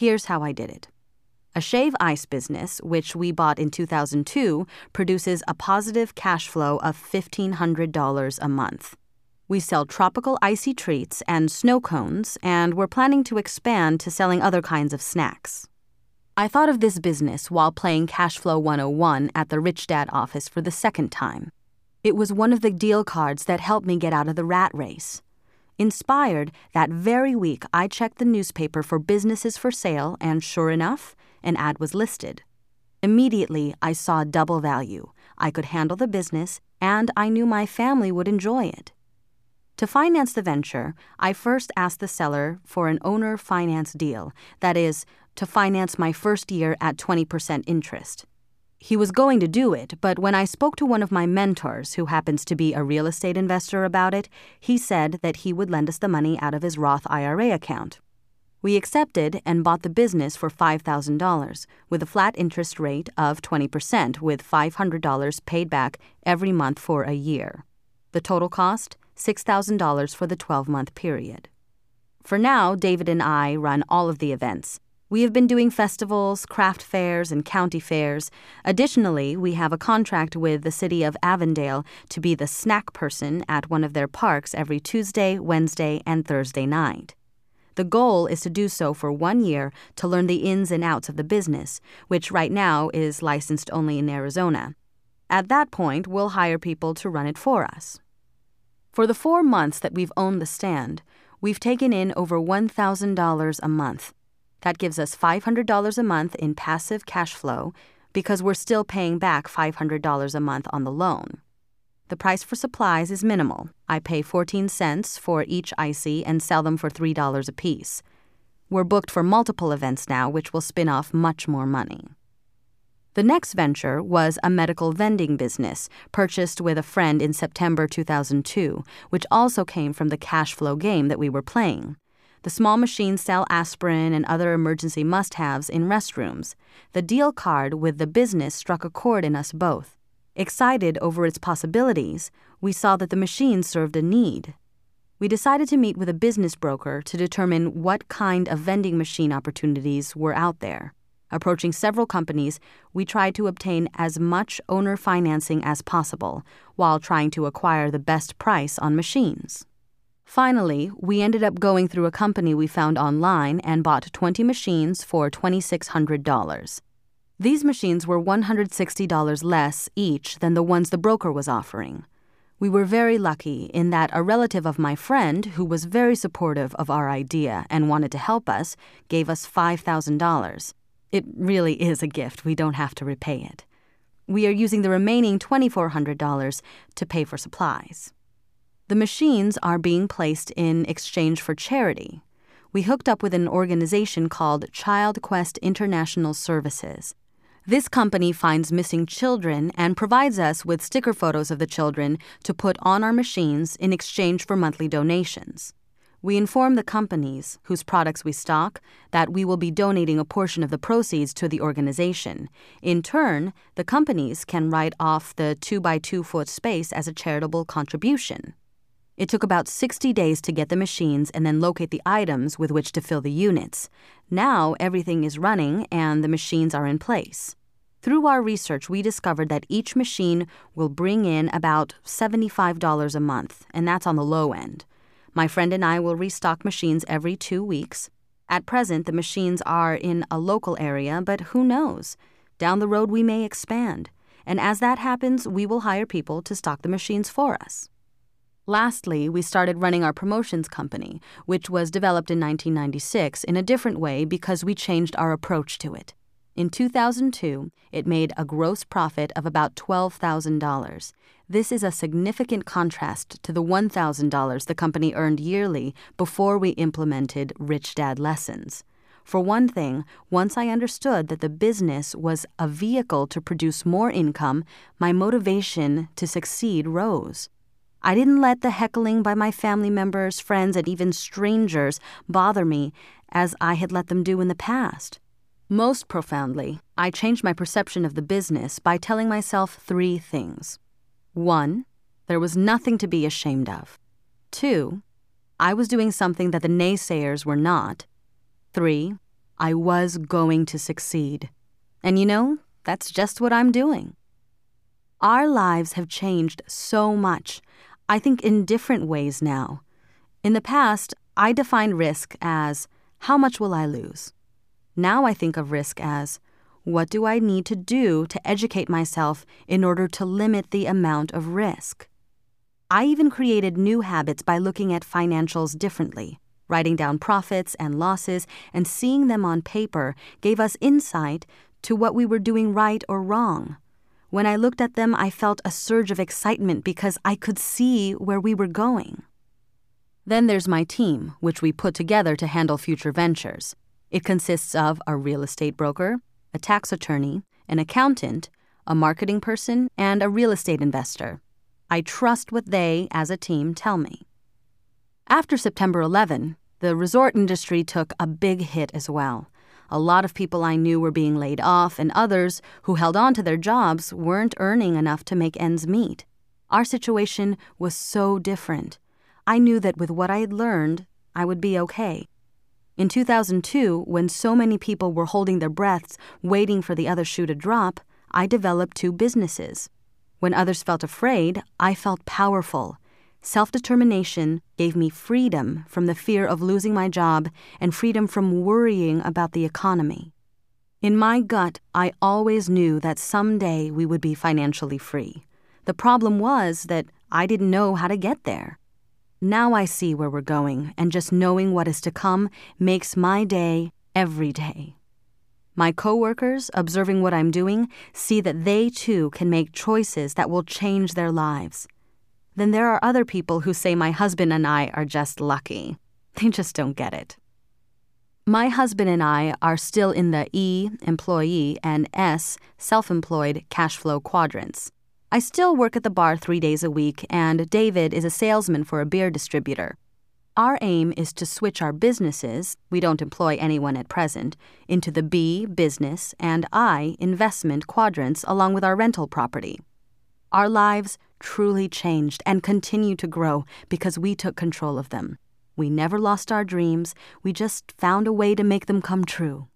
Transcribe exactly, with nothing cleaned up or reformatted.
Here's how I did it. A shave ice business, which we bought in two thousand two, produces a positive cash flow of fifteen hundred dollars a month. We sell tropical icy treats and snow cones, and we're planning to expand to selling other kinds of snacks. I thought of this business while playing Cashflow one oh one at the Rich Dad office for the second time. It was one of the deal cards that helped me get out of the rat race. Inspired, that very week I checked the newspaper for businesses for sale, and sure enough, an ad was listed. Immediately, I saw double value. I could handle the business, and I knew my family would enjoy it. To finance the venture, I first asked the seller for an owner finance deal, that is, to finance my first year at twenty percent interest. He was going to do it, but when I spoke to one of my mentors, who happens to be a real estate investor, about it, he said that he would lend us the money out of his Roth I R A account. We accepted and bought the business for five thousand dollars, with a flat interest rate of twenty percent, with five hundred dollars paid back every month for a year. The total cost? six thousand dollars for the twelve-month period. For now, David and I run all of the events. We have been doing festivals, craft fairs, and county fairs. Additionally, we have a contract with the city of Avondale to be the snack person at one of their parks every Tuesday, Wednesday, and Thursday night. The goal is to do so for one year to learn the ins and outs of the business, which right now is licensed only in Arizona. At that point, we'll hire people to run it for us. For the four months that we've owned the stand, we've taken in over one thousand dollars a month. That gives us five hundred dollars a month in passive cash flow because we're still paying back five hundred dollars a month on the loan. The price for supplies is minimal. I pay fourteen cents for each icy and sell them for three dollars a piece. We're booked for multiple events now, which will spin off much more money. The next venture was a medical vending business purchased with a friend in September two thousand two, which also came from the cash flow game that we were playing. The small machines sell aspirin and other emergency must-haves in restrooms. The deal card with the business struck a chord in us both. Excited over its possibilities, we saw that the machines served a need. We decided to meet with a business broker to determine what kind of vending machine opportunities were out there. Approaching several companies, we tried to obtain as much owner financing as possible while trying to acquire the best price on machines. Finally, we ended up going through a company we found online and bought twenty machines for two thousand six hundred dollars. These machines were one hundred sixty dollars less each than the ones the broker was offering. We were very lucky in that a relative of my friend, who was very supportive of our idea and wanted to help us, gave us five thousand dollars. It really is a gift. We don't have to repay it. We are using the remaining two thousand four hundred dollars to pay for supplies. The machines are being placed in exchange for charity. We hooked up with an organization called Child Quest International Services. This company finds missing children and provides us with sticker photos of the children to put on our machines in exchange for monthly donations. We inform the companies, whose products we stock, that we will be donating a portion of the proceeds to the organization. In turn, the companies can write off the two by two foot space as a charitable contribution. It took about sixty days to get the machines and then locate the items with which to fill the units. Now everything is running and the machines are in place. Through our research, we discovered that each machine will bring in about seventy-five dollars a month, and that's on the low end. My friend and I will restock machines every two weeks. At present, the machines are in a local area, but who knows? Down the road, we may expand. And as that happens, we will hire people to stock the machines for us. Lastly, we started running our promotions company, which was developed in nineteen ninety-six in a different way because we changed our approach to it. In two thousand two, it made a gross profit of about twelve thousand dollars. This is a significant contrast to the one thousand dollars the company earned yearly before we implemented Rich Dad Lessons. For one thing, once I understood that the business was a vehicle to produce more income, my motivation to succeed rose. I didn't let the heckling by my family members, friends, and even strangers bother me as I had let them do in the past. Most profoundly, I changed my perception of the business by telling myself three things. One, there was nothing to be ashamed of. Two, I was doing something that the naysayers were not. Three, I was going to succeed. And you know, that's just what I'm doing. Our lives have changed so much, I think in different ways now. In the past, I defined risk as, how much will I lose? Now I think of risk as, what do I need to do to educate myself in order to limit the amount of risk? I even created new habits by looking at financials differently. Writing down profits and losses and seeing them on paper gave us insight to what we were doing right or wrong. When I looked at them, I felt a surge of excitement because I could see where we were going. Then there's my team, which we put together to handle future ventures. It consists of a real estate broker, a tax attorney, an accountant, a marketing person, and a real estate investor. I trust what they, as a team, tell me. After September eleventh, the resort industry took a big hit as well. A lot of people I knew were being laid off, and others who held on to their jobs weren't earning enough to make ends meet. Our situation was so different. I knew that with what I had learned, I would be okay. In two thousand two, when so many people were holding their breaths, waiting for the other shoe to drop, I developed two businesses. When others felt afraid, I felt powerful. Self-determination gave me freedom from the fear of losing my job and freedom from worrying about the economy. In my gut, I always knew that someday we would be financially free. The problem was that I didn't know how to get there. Now I see where we're going, and just knowing what is to come makes my day every day. My coworkers, observing what I'm doing, see that they too can make choices that will change their lives. Then there are other people who say my husband and I are just lucky. They just don't get it. My husband and I are still in the E, employee, and S, self-employed cash flow quadrants. I still work at the bar three days a week, and David is a salesman for a beer distributor. Our aim is to switch our businesses, we don't employ anyone at present, into the B, business, and I, investment quadrants along with our rental property. Our lives truly changed and continue to grow because we took control of them. We never lost our dreams, we just found a way to make them come true.